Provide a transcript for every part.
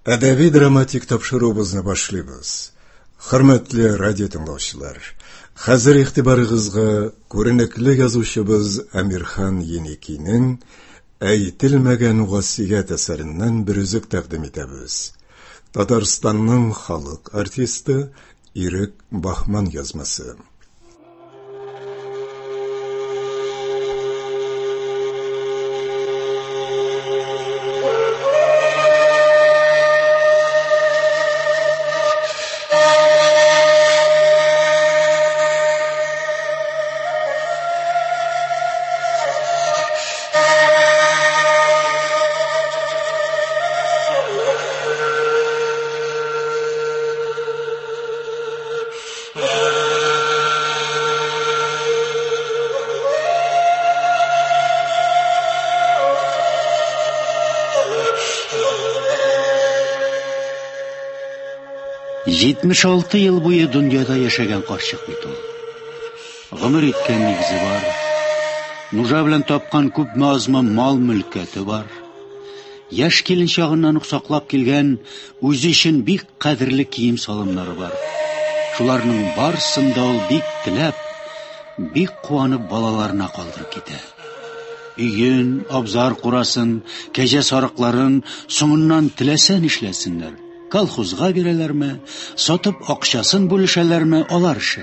Әдәби драматик тапшыруыбызны башлыйбыз. Хөрмәтле радио тыңлаучылар, хәзер игътибарыгызга күренекле язучыбыз Әмирхан Еникинең «Әйтелмәгән васыйгать» әсәреннән бер үзек тәкъдим итәбез. Татарстанның халык артисты Ирек Бахман язмасы. Жетмеш 76 ел буе дөньяда яшәгән карчык бит ул. Гомер иткән нигезе бар. Нужа белән тапкан күпме азмы мал-мөлкәте бар. Яшь килен чагыннан ук саклап килгән үзе өчен бик кадерле кием салымнары бар. Шуларның барсын да ул бик теләп, бик куанып балаларына калдырып китә. Өен, абзар курасын, кәҗә сарыкларын соңыннан теләсә нишләсеннәр. Колхозга бирәләрме, сатып акчасын бүлешәләрме, алар эше.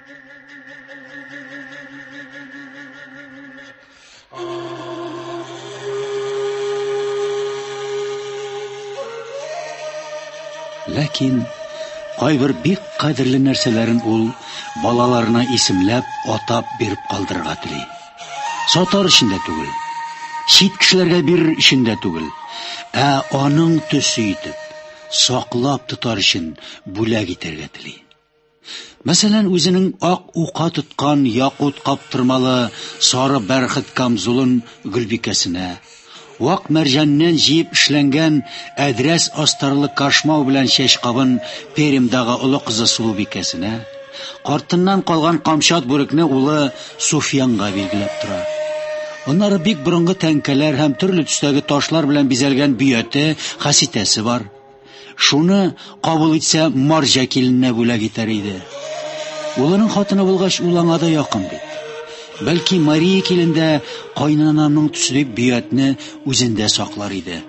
Ләкин кайбер бик кадерле нәрсәләрен ул балаларына исемләп, атап биреп калдырырга тели. Сатар өчен дә түгел, чит кешеләргә бирер өчен дә түгел, ә аның төсе итеп саклап тотар өчен бүләк итәргә тели. Мәсәлән, үзенең ак ука тоткан якут каптырмалы сары бәрхет камзулын Гөлбикәсенә, вак мәрҗәннән җыеп эшләнгән әдрәс астарлы кашмау белән чәч кабын Перемдагы олы кызы Сулубикәсенә, картыннан калган камчат бүрекне улы Суфиянга билгеләп тора. Аннары бик борынгы тәңкәләр һәм төрле төстәге ташлар белән бизәлгән бүйәте, хәситәсе бар. Шуны кабул итсә марҗа килененә бүләк итәр иде. Улының хатыны булгач, ул аңа да якын бит. Бәлки Мария килендә кайнанамның төсе дип бүйәтне үзендә саклар иде.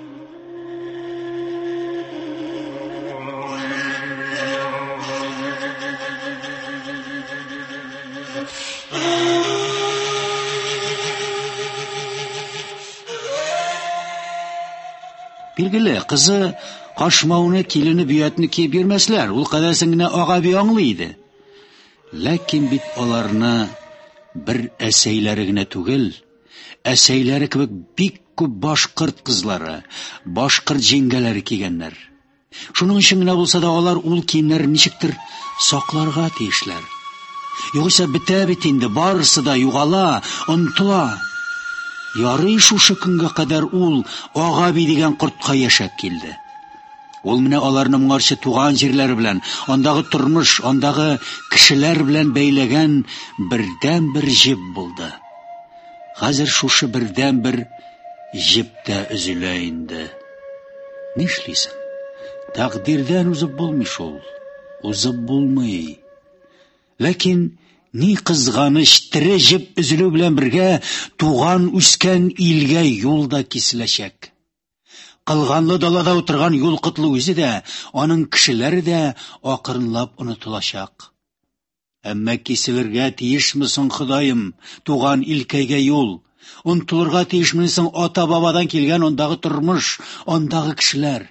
Билгеле, кызы кашмауны, килене, бүйәтне киеп бирмәсләр, ул кадәрсен генә агаби аңлый иде. Ләкин бит аларны бер әсәйләре генә түгел, әсәйләре кебек бик күп башкорт кызлары, башкорт җиңгәләре кигәннәр. Шуның өчен генә булса да алар ул киемнәрне ничектер сакларга тиешләр. Югыйсә бетә бит инде, барысы да югала, онтыла. Ярый шушы көнгә кадәр ул агаби дигән кортка яшәп килде. Ул менә аларны моңарчы туган җирләре белән, андагы тормыш, андагы кешеләр белән бәйләгән бердән бер җеп булды. Хәзер шушы бердән бер җептә өзелә инде. Нишлисең? Тәкъдирдән узып булмый шул. Узып булмый. Ләкин ни кызганыч, тере җеп өзелү белән бергә туган үскән илгә юл да киселәчәк. Кылганлы далада утырган юл кытлы үзе дә, аның кешеләре дә акрынлап онытылачак. Әмма киселергә тиешме соң, Ходаем, туган илкәйгә юл? Онытылырга тиешме соң ата-бабадан килгән андагы тормыш, андагы кешеләр?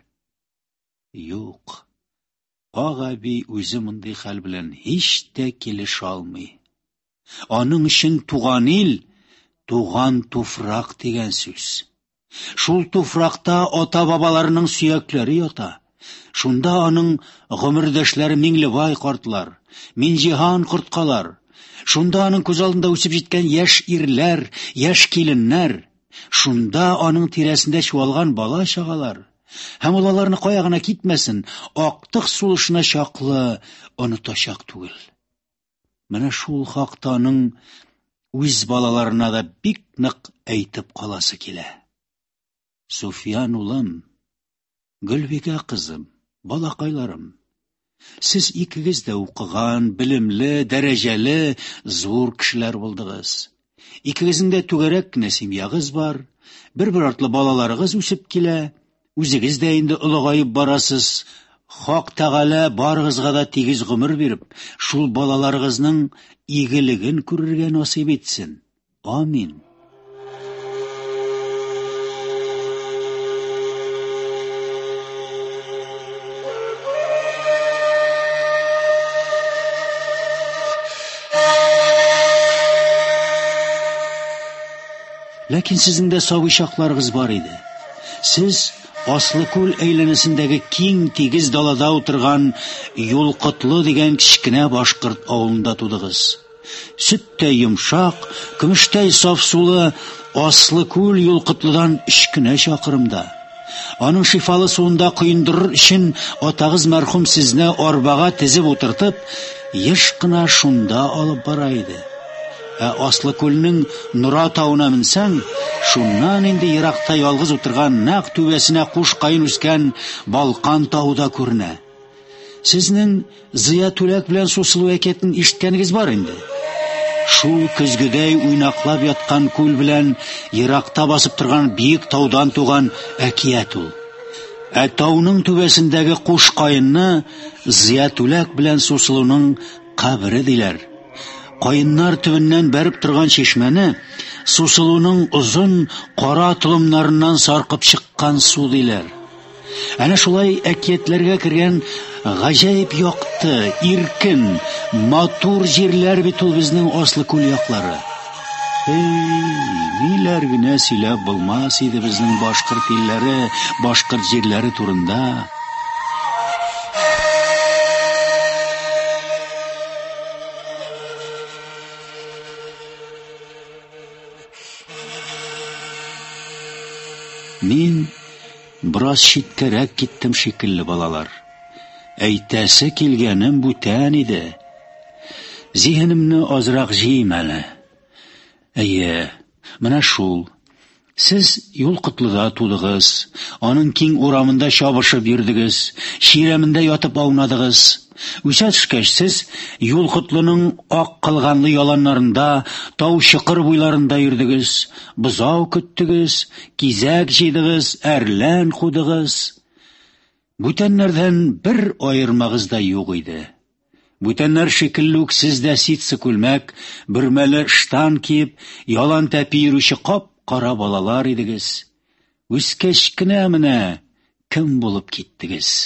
Юк. Агаби үзе мондый хәл белән һич тә килешә алмый. Аның өчен туган ил, туган туфрак дигән сүз. Шул туфракта ата-бабаларының сөякләре ята. Шунда аның гомердәшләре Миңлебай картлар, Минҗиһан корткалар. Шунда аның күз алдында үсеп җиткән яшь ирләр, яшь киленнәр. Шунда аның тирәсендә чуалган бала чагалар. Һәм ул аларны кая гына китмәсен, актык сулышына чаклы онытачак түгел. Менә шул хакта аның үз балаларына да бик нык әйтеп каласы килә. Суфиян улым, Гөлбикә кызым, балакайларым, сез икегез дә укыган, билемле, дәрәҗәле, зур кешеләр булдыгыз. Икегезнең дә түгәрәк кенә семьягыз бар, бер-бер артлы балаларыгыз үсеп килә, үзегез дә инде олыгайып барасыз. Хак Тәгалә барыгызга да тигез гомер биреп, шул балаларыгызның игелеген күрергә насыйп итсен. Амин. Ләкин сезнең дә сабый чакларыгыз бар иде. Сез Аслыкүл әйләнәсендәге киң тигез далада утырган Юлкытлы дигән кичкенә башкорт авылында тудыгыз. Сөттәй йомшак, көмештәй саф сулы Аслыкүл Юлкытлыдан 3 кенә чакрымда. Аның шифалы суында коендырыр өчен атагыз мәрхүм сезне арбага тезеп утыртып, еш кына шунда алып бара иде. Аслыкүлнең Нура тауына менсәң, шуннан инде еракта ялгыз утырган нәкъ түбәсенә куш кайын үскән Балкан тауы да күренә. Сезнең Зыя Түләк белән Сусылу әкиятен ишеткәнегез бар инде. Шул көзгедәй уйнаклап яткан күл белән еракта басып торган биек таудан туган әкият ул. Тауның түбәсендәге куш кайынны Зыя Түләк белән Сусылуның кабере диләр. Кайыннар төбеннән бәреп торган чишмәне Сусылуның озын кара толымнарыннан саркып чыккан су диләр. Әнә шулай әкиятләргә кергән гаҗәеп якты, иркен, матур җирләр бит ул безнең Аслыкүл яклары. Ниләр генә сөйләп булмас иде безнең башкорт илләре, башкорт җирләре турында. Мин бераз читкәрәк киттем шикелле, балалар. Әйтәсе килгәнем бүтән иде. Зиһенемне азрак җыйм әле. Менә шул. Сез Юлкытлыда тудыгыз, аның киң урамында чабышып йөрдегез, чирәмендә ятып аунадыгыз. Үсә төшкәч, сез Юлкытлының ак кылганлы яланнарында, тау чыкыр буйларында йөрдегез, бозау көттегез, кизәк җыйдыгыз, әрлән кудыгыз. Бүтәннәрдән бер аермагыз да юк иде. Бүтәннәр шикелле үк сез дә ситсы күлмәк, бөрмәле штан киеп, ялан тәпи йөрүче кара балалар идегез. Үскәч кенә менә кем булып киттегез?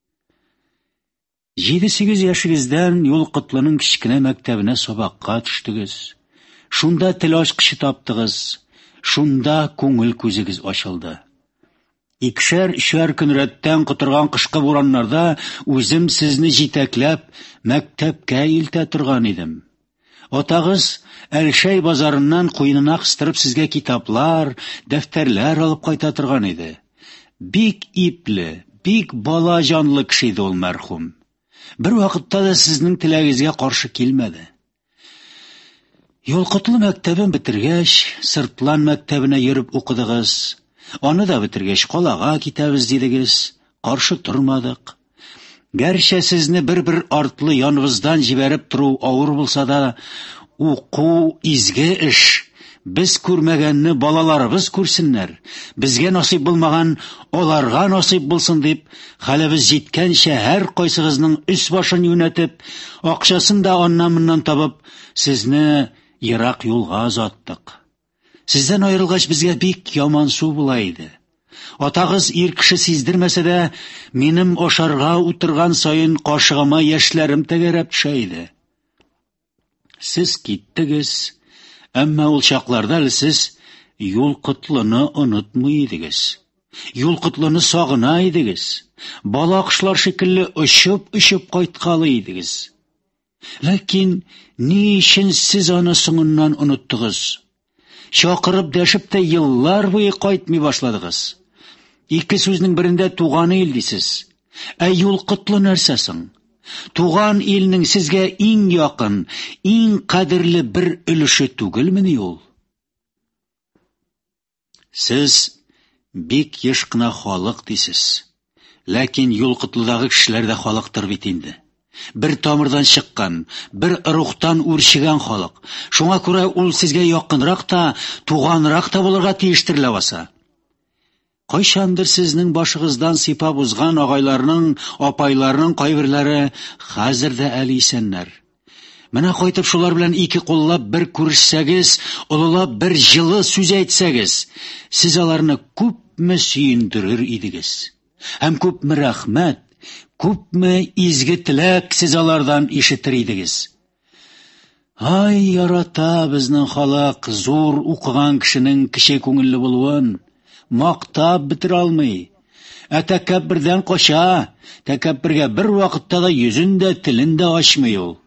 7-8 яшыгыздан Юлкытлының кичкенә мәктәбенә сабакка төштегез. Шунда тел ачкычы таптыгыз. Шунда күңел күзегез ачылды. Икешәр көн рәттән котырган кышкы бураннарда үзем сезне җитәкләп мәктәпкә илтә торган идем. Атагыз Әлшәй базарыннан куенына кыстырып сезгә китаплар, дәфтәрләр алып кайта торган иде. Бик ипле, бик бала җанлы кеше иде ул мәрхүм. Бер вакытта да сезнең теләгегезгә каршы килмәде. Юлкытлы мәктәбен бетергәч, Сыртлан мәктәбенә йөреп укыдыгыз. Аны да бетергәч, калага китәбез дидегез. Каршы тормадык. Гәрчә сезне бер артлы яныбыздан җибәреп тору авыр булса да, уку изге эш. Без күрмәгәнне балаларыбыз күрсеннәр. Безгә насыйп булмаган аларга насыйп булсын дип, хәлебез җиткәнчә һәр кайсыгызның үз башын юнәтеп, акчасын да аннан-моннан табып, сезне ерак юлга озаттык. Сездән аерылгач, безгә бик яман су була иде. Атагыз ир кеше сиздермәсә дә, минем ашарга утырган саен кашыгыма яшьләрем тәгәрәп төшә иде. Сез киттегез, әмма ул чакларда сез Юлкытлыны онытмый идегез. Юлкытлыны сагына идегез. Бала кошлар шикелле очып кайткалы идегез. Ләкин ни өчен сез аны соңыннан оныттыгыз? Чакырып дәшеп тә еллар буе кайтмый башладыгыз. Ике сүзнең берендә туган ил дисез. Юлкытлы нәрсәсең? Туган илнең сезгә иң якын, иң кадерле бер өлеше түгелмени ул? Сез бик еш кына халык дисез. Ләкин юлкытлыдагы кешеләр дә халыктыр бит инде. Бер тамырдан чыккан, бер рухтан үрчегән халык. Шуңа күрә ул сезгә якынрак та, туганрак та булырга тиештер ләваса. Кайчандыр сезнең башыгыздан сыйпап узган агайларның, апайларның кайберләре хәзер дә әле исәннәр. Менә кайтып шулар белән ике куллап бер күрешсәгез, олылап бер җылы сүз әйтсәгез, сез аларны күпме сөендерер идегез. Һәм күпме рәхмәт, күпме изге теләк сез алардан ишетер идегез. Ай, ярата безнең халык зур укыган кешенең кече күңелле булуын. Мактап битер алмый. Тәкәббердән кача, тәкәббергә бер вакытта да йөзен дә, телен дә ачмый ул.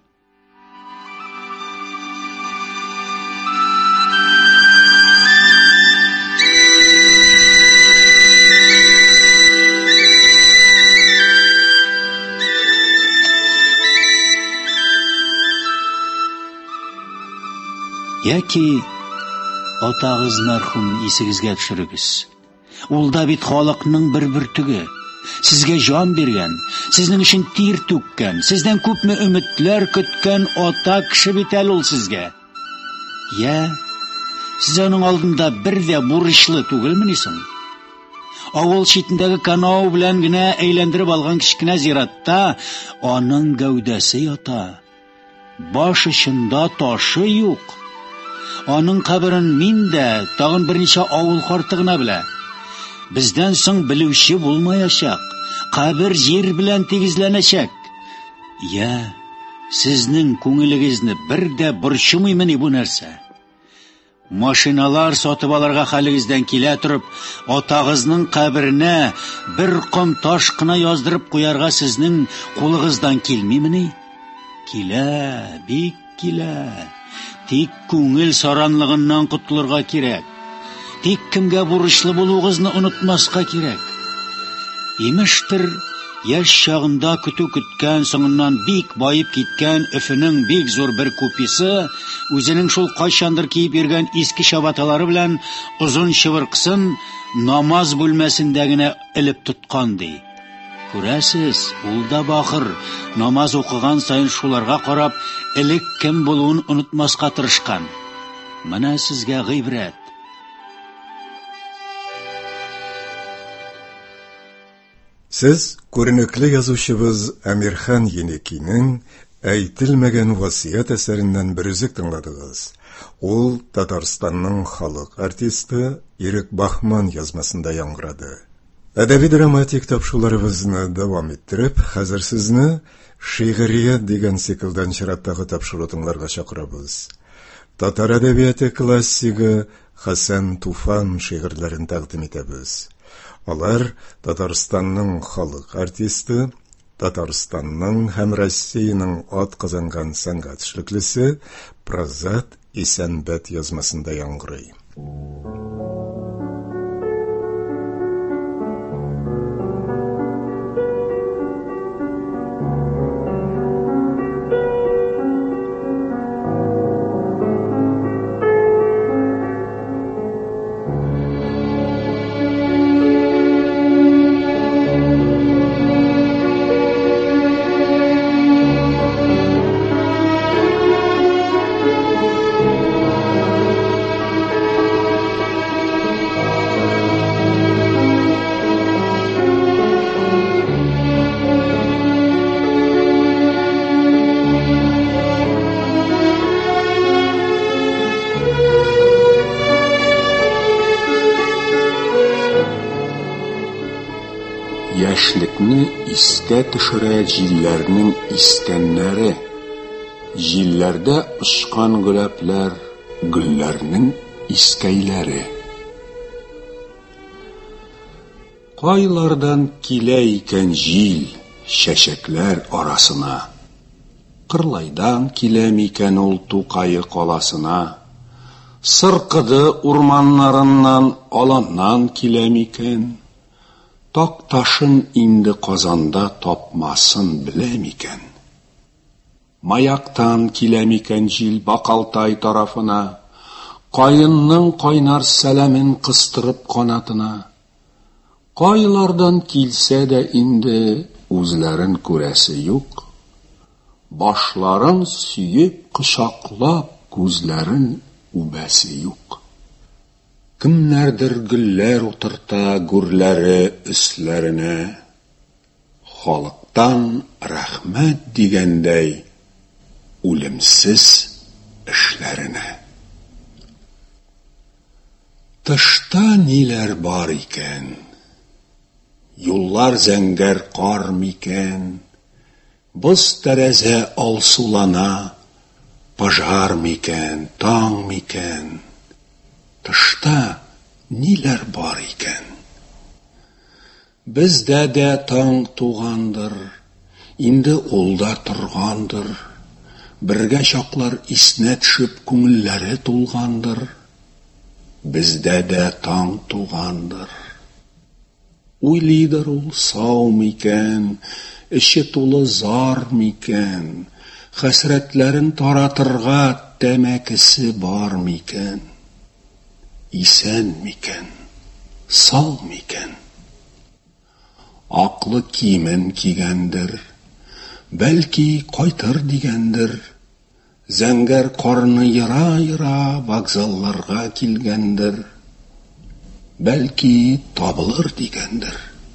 Яки атагыз мәрхүм исегезгә төшерегез. Ул да бит халыкның бер бөртеге. Сезгә җан биргән, сезнең өчен тир түккән, сездән күпме өметләр көткән ата кеше бит әле ул сезгә. Я, сез аның алдында бер дә бурычлы түгелмени соң? Авыл читендәге канау белән генә әйләндереп алган кичкенә зиратта аның гәүдәсе ята. Баш очында ташы юк. Аның каберен мин дә, тагын берничә авыл карты гына белә. Бездән соң белүче булмаячак, кабер җир белән тигезләнәчәк. Я, сезнең күңелегезне бер дә борчымыймыни бу нәрсә? Машиналар сатып алырга хәлегездән килә торып, атагызның каберенә бер ком таш кына яздырып куярга сезнең кулыгыздан килмимени? Килә, бик килә. Тик күңел саранлыгыннан кутылырга кирәк. Тик кемгә бурычлы булуыгызны онытмаска кирәк. Имештер, яшь чагында көтү көткән, соңыннан бик байып киткән Өфенең бик зур бер куписы үзенең шул кайчандыр киеп йөргән иске чабаталары белән озын чыбыркысын намаз бүлмәсендә генә элеп тоткан ди. Күрәсез, ул да бахыр, намаз укыган сайын шуларга карап, элек кем булуын онытмаска тырышкан. Менә сезгә гыйбрәт. Сез күренекле язучыбыз Әмирхан Енекинең әйтелмәгән васыят әсәреннән бер үзек тыңладыгыз. Ул Татарстанның халык артисты Ирек Бахман язмасында яңгырады. Әдәби-драматик тапшыруларыбызны дәвам иттереп, хәзер сезне Шигърият дигән циклдан чираттагы тапшыру тыңларга чакырабыз. Татар әдәбияты классигы Хәсән Туфан шигырьләрен тәкъдим итәбез. Алар Татарстанның халык артисты, Татарстанның һәм Россиянең ат казанган сәнгать эшлеклесе Прозат Исәнбәт язмасында яңгырый. Яшьлекне искә төшерә җилләрнең искәннәре. Җилләрдә очкан гөләпләр, гөлләрнең искәйләре. Кайлардан килә икән җил чәчәкләр арасына. Кырлайдан килә микән ул Тукай каласына. Сыркыды урманнарыннан, аланнан килә микән. Такташын инде Казанда тапмасын белә микән. Маяктан килә микән җил Бакалтай тарафына. Каенның кайнар сәламен кыстырып канатына. Кайлардан килсә дә инде үзләрен күрәсе юк. Башларын сөеп, кочаклап, күзләрен үбәсе юк. Кемнәрдер гөлләр утырта гүрләре өсләренә, халыктан рәхмәт дигәндәй үлемсез эшләренә. Тышта ниләр бар икән? Юллар зәңгәр кар микән? Боз тәрәзә алсулана, пожар микән, таң микән? Тышта ниләр бар икән? Бездә дә таң тугандыр, инде ул да торгандыр. Бергә чаклар исенә төшеп күңелләре тулгандыр. Бездә дә таң тугандыр. Уйлыйдыр ул сау микән, эче тулы зар микән, хәсрәтләрен таратырга тәмәкесе бар микән? Исән микән, сау микән? Аклы киемен кигәндер, бәлки кайтыр дигәндер. Зәңгәр карны йыра-йыра вокзалларга килгәндер. Бәлки табылыр дигәндер.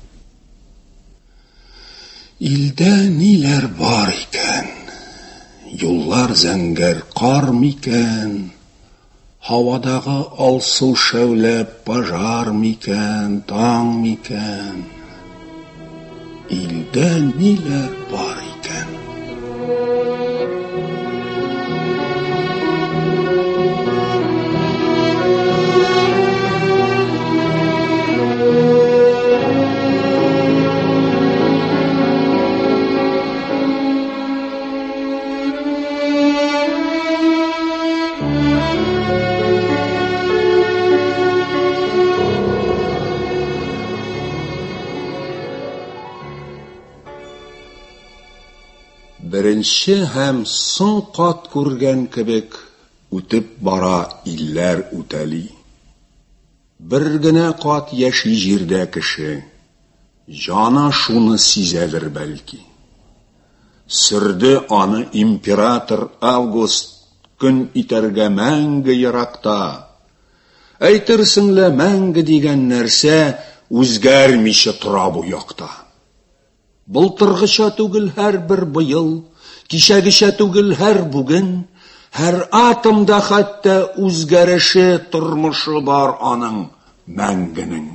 Илдә ниләр бар икән? Юллар зәңгәр кар микән? Һавадагы алсу шәүлә пожар микән, таң микән? Илдә ниләр бар икән? Беренче һәм соң кат күргән кебек үтеп бара илләр үтәли. Бер генә кат яши җирдә кеше, җаны шуны сизәдер бәлки. Сөрде аны император Август көн итәргә мәңге еракта. Әйтерсеңлә мәңге дигән нәрсә үзгәрмичә тора бу якта. Былтыргыча түгел һәр бер быел, кичәгечә түгел һәр бүген, һәр атомда хәтта үзгәреше, тормышы бар аның мәңгенең.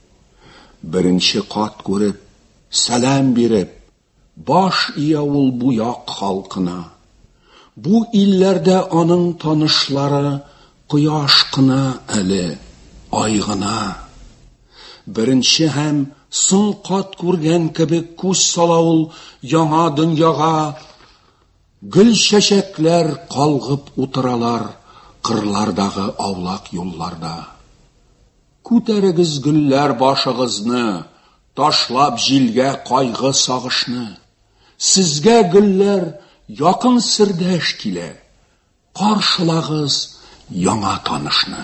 Беренче кат күреп, сәлам биреп, баш ия ул бу як халкына. Бу илләрдә аның танышлары кояш кына әле, ай гына. Беренче һәм соң кат күргән кебек күз сала ул яңа дөньяга. Гөл чәчәкләр калгып утыралар кырлардагы аулак юлларда. Күтәрегез гөлләр башыгызны, ташлап җилгә кайгы сагышны. Сезгә гөлләр якын сердәш килә, каршылагыз яңа танышны.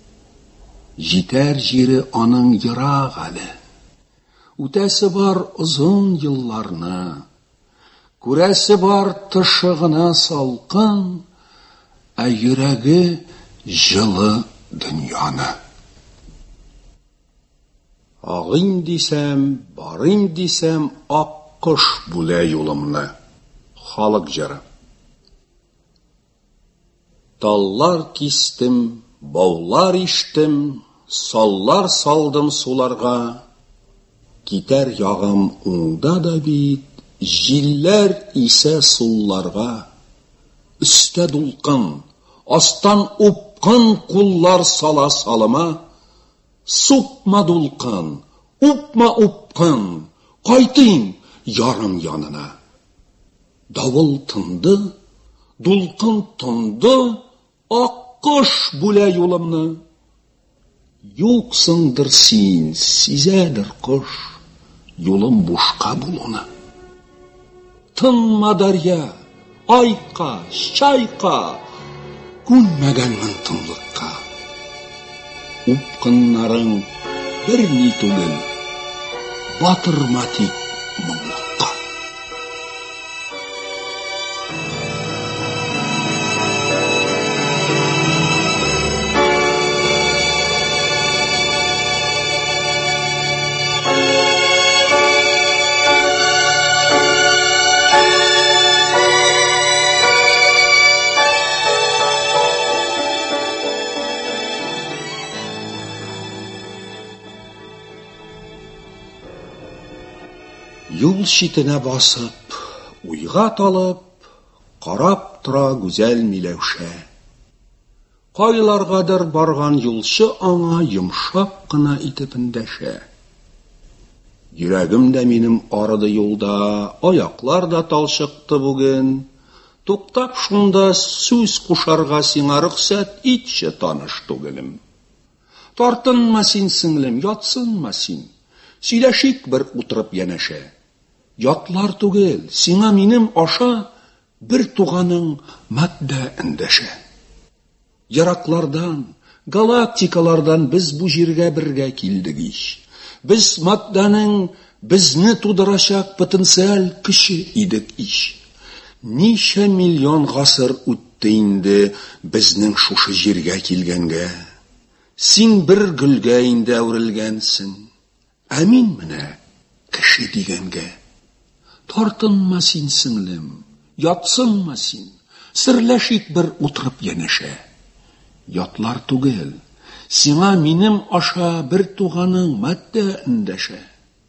Җитәр җире аның ерак әле. Үтәсе бар озын елларны, күрәсе бар тышыгына салкын, ә йөрәге җылы дөньяны. Агыйм дисәм, барыйм дисәм, ак кош бүлә юлымны. Халык җыры. Таллар кистем, баулар иштем, саллар салдым суларга. Китәр ягым уңда да бит, җилләр исә сулларга. Өстә дулкын, астан упкын куллар сала салыма. Супма дулкын, упма упкын, кайтыйм ярым янына. Давыл тынды, дулкын тынды, ак кош бүлә юлымны. Юксыңдыр син, сизәдер кош, юлым бушка булуны. Тынма дарья, айка, чайка, күнмәгәнмен тынлыкка. Упкыннарың бер ни түгел, батырма тик моңлыкка. Юл читенә басып, уйга талып, карап тора гүзәл Миләүшә. Кайларгадыр барган юлчы аңа йомшак кына итеп эндәшә. Йөрәгем дә минем арыды юлда, аяклар да талчыкты бүген. Туктап шунда сүз кушарга сиңа рөхсәт итче таныш түгелем. Тартынма син сеңлем, ятсынма син. Сөйләшик бер утырып янәшә. Ятлар түгел, сиңа минем аша бер туганың матдә эндәшә. Яраклардан, галактикалардан без бу җиргә бергә килдек ич. Без матданың безне тудырачак потенциаль көче идек ич. Ничә миллион гасыр үтте инде безнең шушы җиргә килгәнгә. Син бер гөлгә инде әверелгәнсең. Ә мин менә кеше дигәнгә. Тартынма син сеңлем, ятсынма син, серләшик бер утырып янәшә. Ятлар түгел, сиңа минем аша бер туганың матдә эндәшә.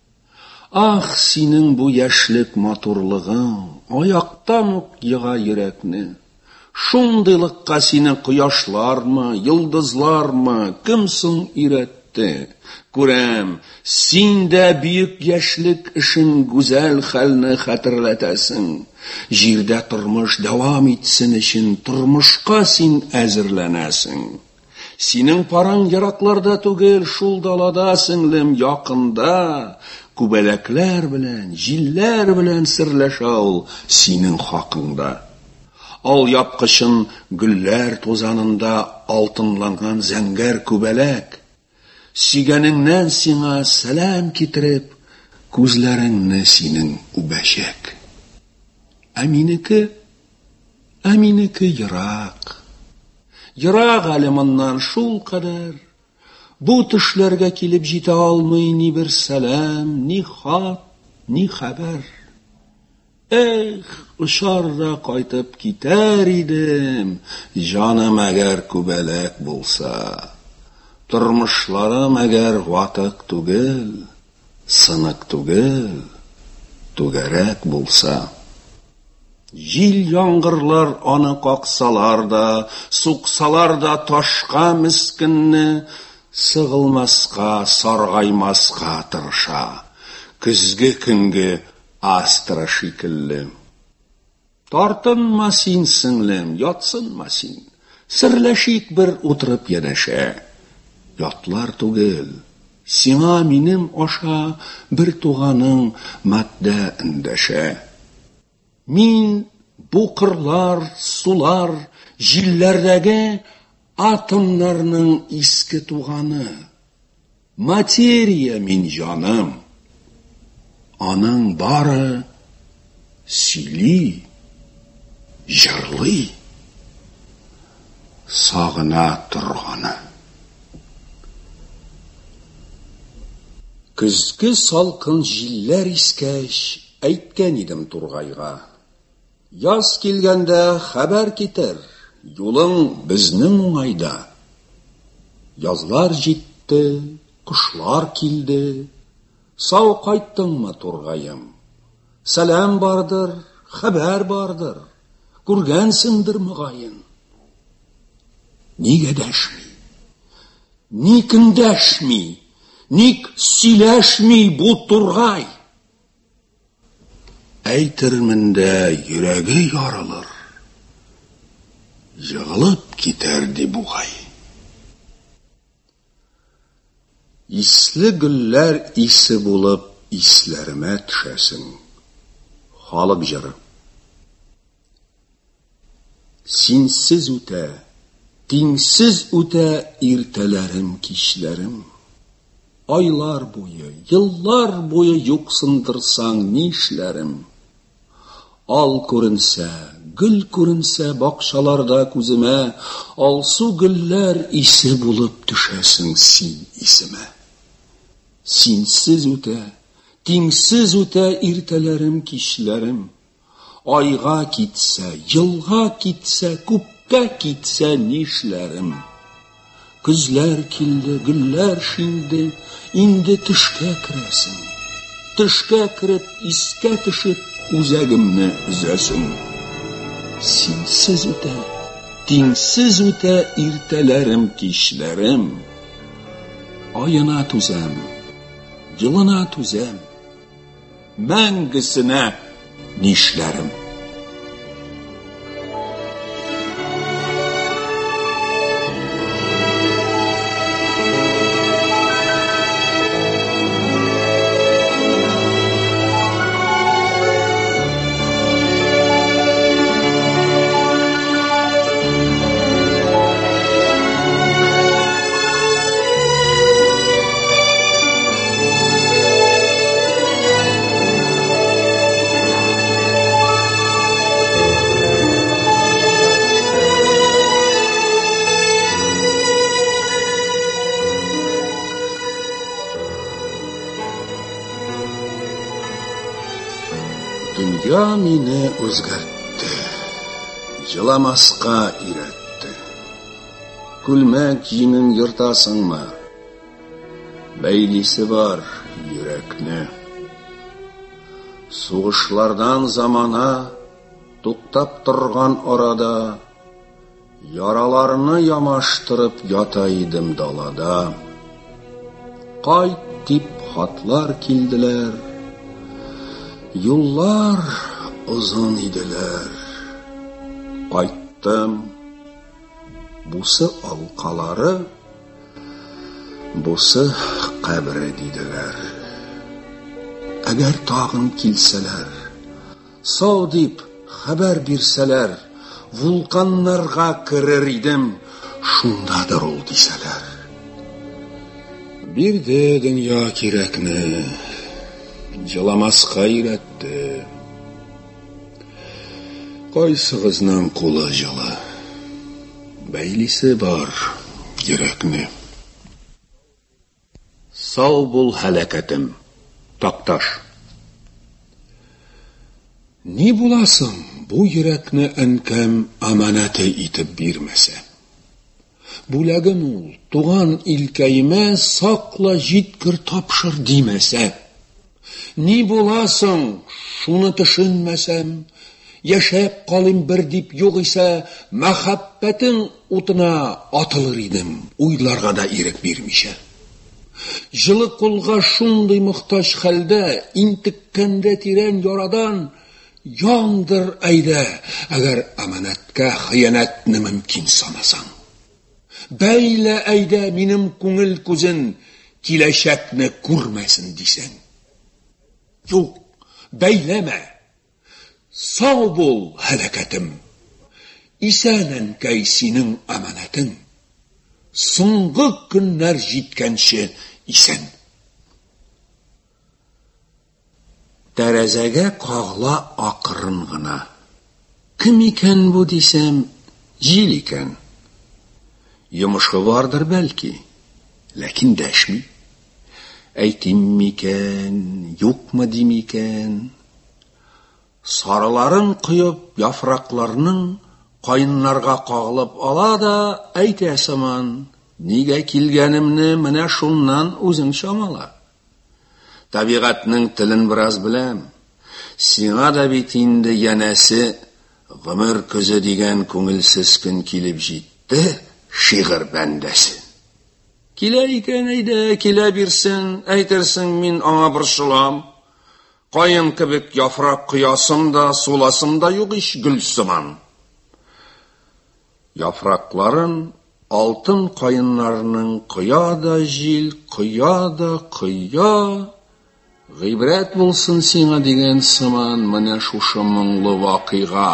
Ах, синең бу яшьлек матурлыгың, аяктан ук йыга йөрәкне. Шундыйлыкка сине кояшлармы, йолдызлармы, кем соң өйрәтте? Күрәм, син дә бөек яшьлек эшен гүзәл хәлне хәтерләтәсең. Җирдә тормыш дәвам итсен өчен тормышка син әзерләнәсең. Синең параң яракларда түгел, шул далада сеңлем якында. Күбәләкләр белән, җилләр белән серләшә ул синең хакыңда. Ал япкычын гөлләр тузанында алтынланган зәңгәр күбәләк. Сөйгәнеңнән сиңа сәлам китереп, күзләреңне синең үбәчәк. Ә минеке ерак. Ерак әле моннан шул кадәр. Бу төшләргә килеп җитә алмый ни бер сәлам, ни хат, ни хәбәр. Эх, ұшарда кайтып китәр идем, җаным әгәр күбәләк булса. Тормышларым әгәр ватык түгел, сынык түгел, түгәрәк булса. Җил яңгырлар аны каксалар да, суксалар да ташка мискенне, сыгылмаска, саргаймаска тырыша. Көзге көнгә астра шикелле. Тартынма син сеңлем, ятсынма син. Серләшик бер утырып янәшә. Ятлар түгел, сиңа минем аша бер туганың матдә эндәшә. Мин бу кырлар, сулар, җилләрдәге атомнарның иске туганы. Материя мин җаным. Аның бары сөйли, җырлый, сагына торганы. Көзге салкын җилләр искәч, әйткән идем тургайга. Яз килгәндә хәбәр китер, юлың безнең уңайда. Язлар җитте, кышлар килде. Сау кайттыңмы тургаем? Сәлам бардыр, хәбәр бардыр. Күргәнсеңдер мөгаен. Нигә дәшми? Ник эндәшми? Ник сөйләшми бу тургай? Әйтермен дә йөрәге ярылыр. Җыгылып китәр ди бугай. Исле гөлләр исе булып исләремә төшәсең. Халык җыры. Синсез үтә, тиңсез үтә иртәләрем, кичләрем. айлар буе, еллар буе юксындырсаң нишләрем? Ал күренсә, гүл күренсә бакчаларда күземә, алсу гөлләр исе булып төшәсең син исемә. Синсез үтә, тиңсез үтә иртәләрем, кичләрем. Айга китсә, елга китсә, күккә китсә нишләрем? Күзләр килде, гөлләр шинде, инде төшкә керәсең. Төшкә кереп, искә төшеп, үзәгемне үзәсең. Синсез үтә, тиңсез үтә иртәләрем, кичләрем. Аена түзәм, елына түзәм, мәңгесенә нишләрем? Дөнья мине үзгәртте, җыламаска өйрәтте. Күлмәк җиңен йыртасыңмы? Бәйлисе бар йөрәкне. Сугышлардан замана туктап торган арада, яраларны ямаштырып ята идем далада. Кайт дип хатлар килделәр, юллар озын иделәр. Кайттым, бусы алкалары, бусы кабре диделәр. Әгәр тагын килсәләр, сау дип хәбәр бирсәләр, вулканнарга керер идем, шундадыр ул дисәләр. Бирде дөнья кирәкне, җыламаска өйрәтте. Кайсыгызның кулы җылы, бәйлисе бар йөрәкне. Сау бул һәлакәтем, Такташ. Ни буласың, бу йөрәкне әнкәм аманаты итеп бирмәсә? Бүләгем ул, туган илкәймә сакла, җиткер, тапшыр димәсә? Ни буласың, шуны төшенмәсәм, яшәп калыйм бер дип юк исә, мәхәббәтең утына атылыр идем, уйларга да ирек бирмичә. Җылы кулга шундый мохтаҗ хәлдә, интеккәндә тирән ярадан, яндыр әйдә, әгәр аманәткә хыянәтне мөмкин санасаң. Бәйлә әйдә минем күңел күзен, киләчәкне күрмәсен дисәң. Юк, бәйләмә. Сау бул һәлакәтем. Исәнәнкәй синең аманәтең. Соңгы көннәр җиткәнче исән. Тәрәзәгә кагыла акрын гына. Кем икән бу дисәм, җил икән. Йомышы вардыр бәлки, ләкин дәшми. Әйтим микән, юкмы димикән? Сарыларын кыйып, яфракларның кайыннарга кагылып ала да, әйтә сыман, нигә килгәнемне менә шуннан үзең чамала. Табигатьнең телен бераз беләм. Сиңа да бит инде янәсе гомер көзе дигән күңелсез көн килеп җитте, шигырь бәндәсе. Килә икән әйдә, килә бирсен, әйтерсең мин аңа борчылам. Кайын кебек яфрак кыясым да, суласым да юк ич гөл сыман. Яфракларын алтын кайыннарның кыя да җил, кыя да кыя. Гыйбрәт булсын сиңа дигән сыман менә шушы моңлы вакыйга.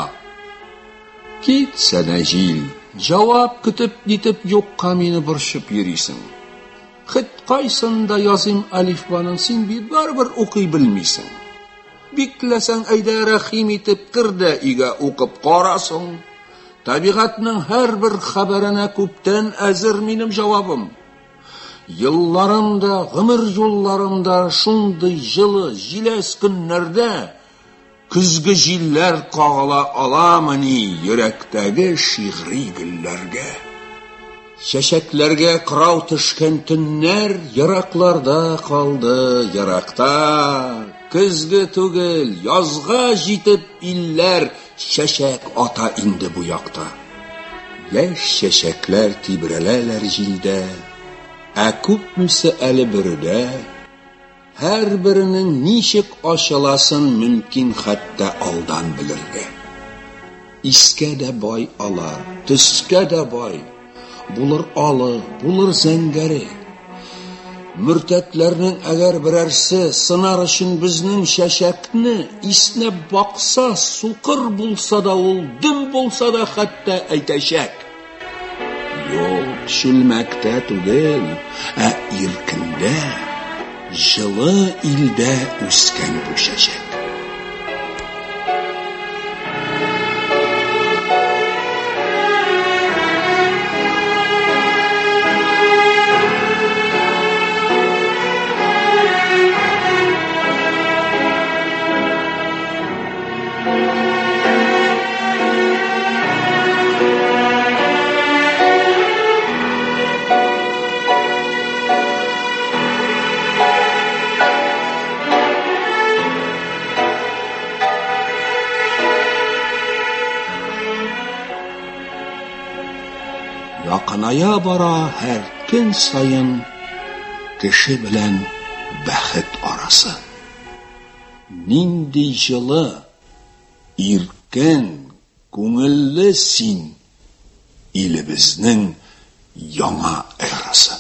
Китсә дә җил, җавап көтеп нитеп юкка мине борчып йөрисең. Хит кайсында язым алифбаның син бит барбер укый белмисең. Бикләсәң әйдә рәхим итеп кирдә өйгә укып карасың. Табигатның һәрбер хәбәренә күптән әзер минем җавабым. Елларымда, гомер юлларымда шундый җылы, җиләс көннәрдә күзге җилләр кагыла аламыни йөрәктәге шигъри гөлләргә. Чәчәкләргә кырау төшкән төннәр еракларда калды, еракта. Көзге түгел, язга җитеп илләр чәчәк ата инде бу якта. Яшь чәчәкләр тибрәләләр җилдә, ә күпмесе әле бөрдә. Һәр беренең ничек ачыласын мөмкин хәтта алдан белергә. Искә дә бай алар, төскә дә бай. Булыр алы, булыр зәңгәре. Мөртәтләрнең әгәр берәрсе сынар өчен безнең чәчәкне иснәп бакса, сукыр булса да ул, дөм булса да хәтта әйтәчәк. Юк, шүлмәктә түгел, ә иркендә, җылы илдә үскән бу чәчәк. Якыная бара һәр көн сайын кеше белән бәхет арасы. Нинди җылы, иркен, күңелле син, илебезнең яңа эрасы.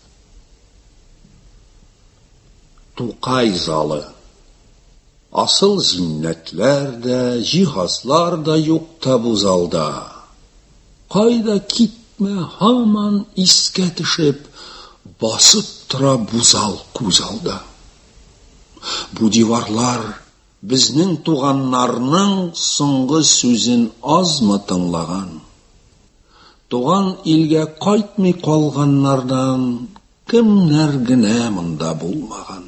Тукай залы. Асыл зиннәтләр дә, җиһазлар да юк та бу залда. Кайда китмә һаман искә төшеп, басып тора бу зал күз алда. Бу диварлар безнең туганнарның соңгы сүзен азмы тыңлаган. Туган илгә кайтмый калганнардан кемнәр генә монда булмаган.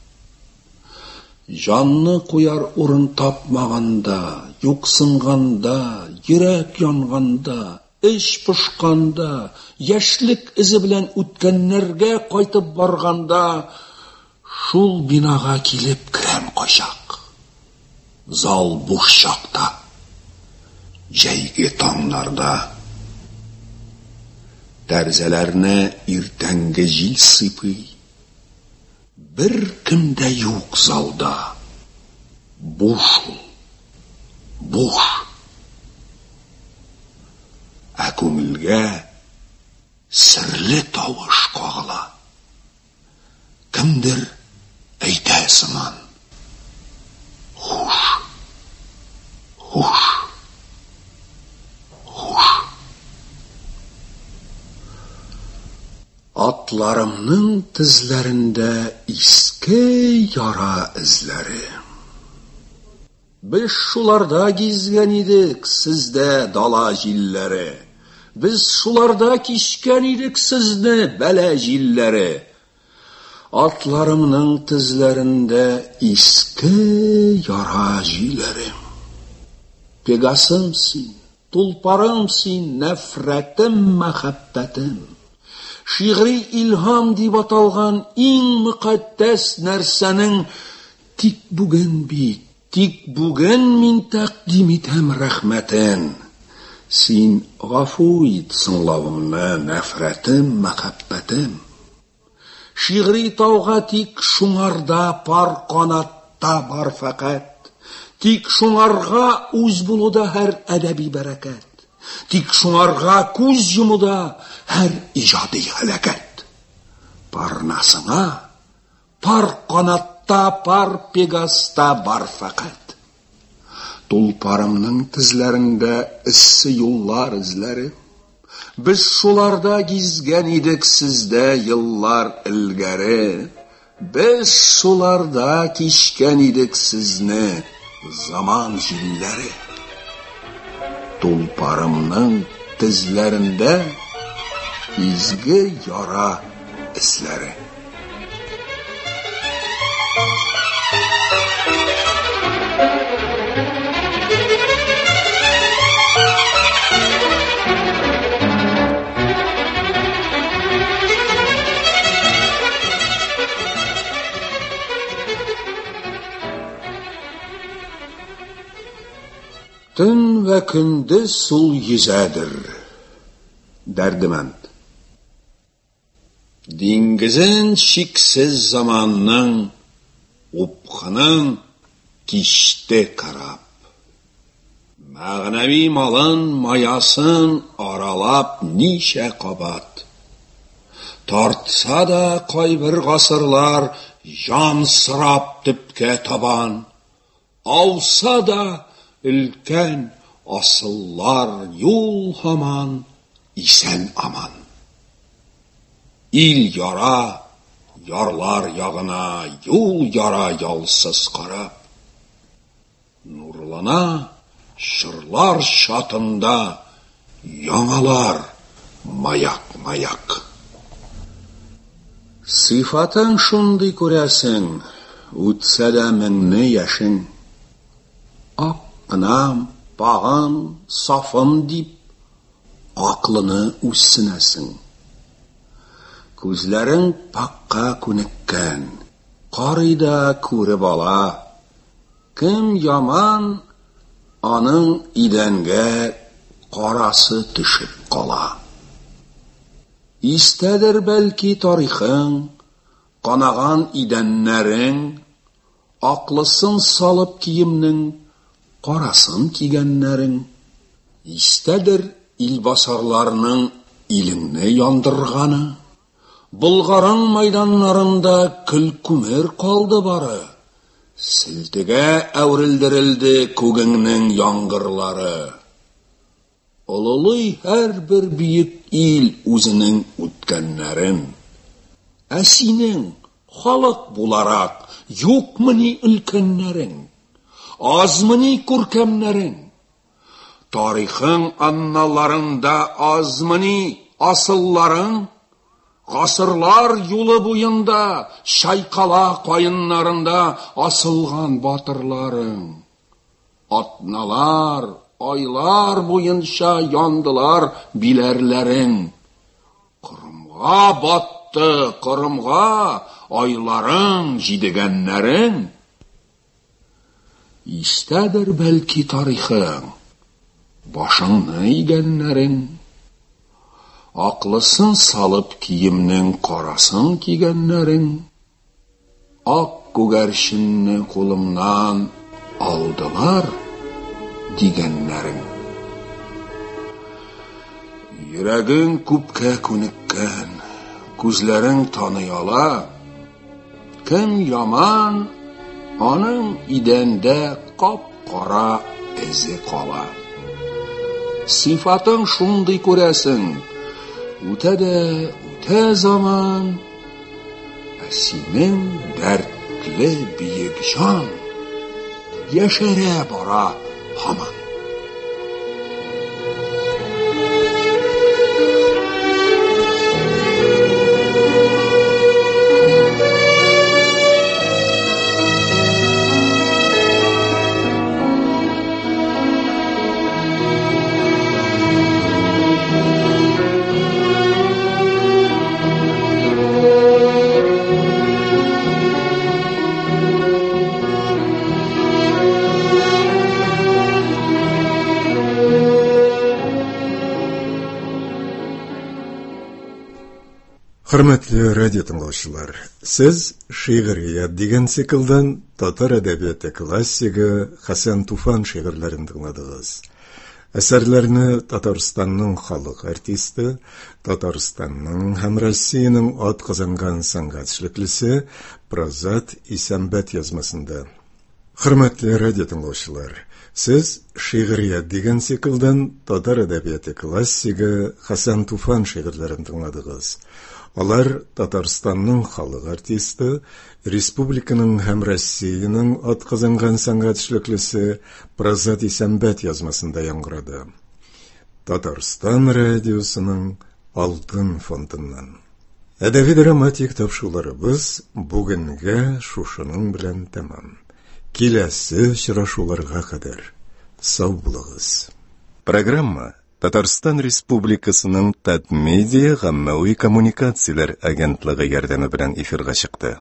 Жанны куяр урын тапмаганда, юксынганда, йөрәк янганда, эш пошканда, яшьлек изе белән үткәннәргә кайтып барганда, шул бинага килеп керәм качак. Зал буш чакта, җәйге таңнарда. Тәрзәләрне иртәнге җил сыйпый. Бер кем дә юк залда. Буш. Буш. Ә күңелгә серле тавыш кагыла. Кемдер әйтә сыман. Хуш. Хуш. Хуш. Атларымның тезләрендә иске яра эзләре. Без шуларда гизгән идек, сездә дала җилләре. Без шуларда кичкән идек, сезне бәла җилләре. Атларымның тезләрендә иске яра җилләре. Пегасым син, тулпарым син, нәфрәтем, мәхәббәтем. Шигъри илһам дип аталган иң мөкатдәс нәрсәнең тик бүген бит, тик бүген мин тәкъдим итәм рәхмәтен. Син гафу ит сыңлавымны, нәфрәтем, мәхәббәтем. Шигъри тауга тик шуңарда пар канатта бар фәкать. Тик шуңарга үз булуда һәр әдәби бәрәкәт. Тик шуңарга күз йомуда һәр иҗади һәлакәт. Парнасыңа, пар канатта, пар пегаста бар фәкать. Тулпарымның тезләрендә эссе юллар эзләре. Biz шуларда гизгән идек сездә еллар илгәре. Biz шуларда кичкән идек сезне заман җилләре. Тулпарымның тезләрендә изге яра эсләре. Төн вә көндез сул йөзәдер, дәрдемәнд. Диңгезен шиксез заманның, упқының киште карап. Мәгънәви малын, маясын аралап ничә кабат. Тартса да кайбер гасырлар жан сырап төпкә табан. Ауса да өлкән асыллар юл һаман исән аман. Ил яра, ярлар ягына юл яра ялсыз карап. Нурлана шырлар шатында яңалар маяк-маяк. Сыйфатың шундый күрәсең, үтсә дә меңне яшең. Ак кынам, пагым, сафым дип, аклыны үссенәсең. Күзләрең пакка күнеккән, карыйда күреп ала. Кем яман, аның идәнгә карасы төшеп кала. Истәдер бәлки тарихың, канаган идәннәрең, аклысын салып киемнең, карасын кигәннәрең. Истәдер илбасарларның илеңне яндырганы. Булгарың майданнарында күл-күмер калды бары. Силтегә әүрелдерелде күгеңнең яңгырлары. Олылый һәр бер биек ил үзенең үткәннәрен. Ә синең халык буларак юкмыни өлкәннәрең? Азмыни күркәмнәрең? Тарихың анналарында азмыни асылларың? Гасырлар юлы буенда, шайкала кайыннарында асылган батырларың. Атналар, айлар буенча яндылар биләрләрең. Кырымга батты, кырымга айларың җидегәннәрең. Истәдер бәлки тарихың, башыңны игәннәрең. Аклысын салып киемнең карасын кигәннәрең. Ак күгәрченне кулымнан алдылар дигәннәрең. Йөрәгең күпкә күнеккән, күзләрең таный ала. Кем яман, аның идәндә кап-кара эзе кала. Сыйфатың шундый күрәсең, үтә дә үтә заман, ә синең дәртле биек җан яшәрә бара һаман. Хөрмәтле радио тыңлаучылар, сез шигърият дигән циклдан татар әдәбияты классигы Хәсән Туфан шигырьләрен тыңладыгыз. Әсәрләрне Татарстанның халык артисты, Татарстанның һәм Россиянең атказанган сәнгать эшлеклесе Прозат Исәнбәт язмасында. Хөрмәтле радио тыңлаучылар, сез шигърият дигән циклдан татар әдәбияты классигы Хасан Туфан шигырьләрен тыңладыгыз. Алар Татарстанның халык артисты, республиканың һәм Россиянең атказанган сәнгать эшлеклесе Прозат Исәнбәт язмасында яңгырады. Татарстан радиосының алтын фондыннан. Әдәби-драматик тапшыруларыбыз бүгенгә шушының белән тәмам. Киләсе очрашуларга кадәр сау булыгыз. Программа Татарстан Республикасының Татмедиа гаммәви коммуникацияләр агентлыгы ярдәме белән эфирга чыкты.